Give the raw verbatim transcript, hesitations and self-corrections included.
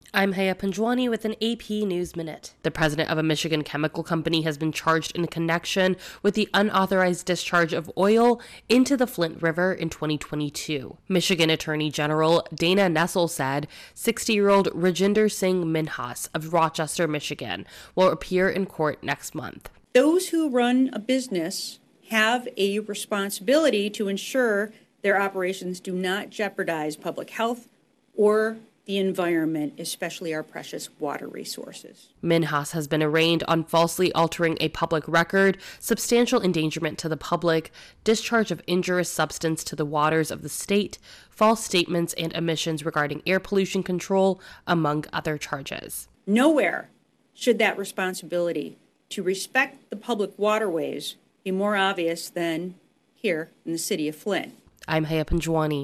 I'm Haya Panjwani with an A P News Minute. The president of a Michigan chemical company has been charged in connection with the unauthorized discharge of oil into the Flint River in twenty twenty-two. Michigan Attorney General Dana Nessel said sixty-year-old Rajinder Singh Minhas of Rochester, Michigan, will appear in court next month. Those who run a business have a responsibility to ensure their operations do not jeopardize public health or the environment, especially our precious water resources. Minhas has been arraigned on falsely altering a public record, substantial endangerment to the public, discharge of injurious substance to the waters of the state, false statements and omissions regarding air pollution control, among other charges. Nowhere should that responsibility to respect the public waterways be more obvious than here in the city of Flint. I'm Haya Panjwani.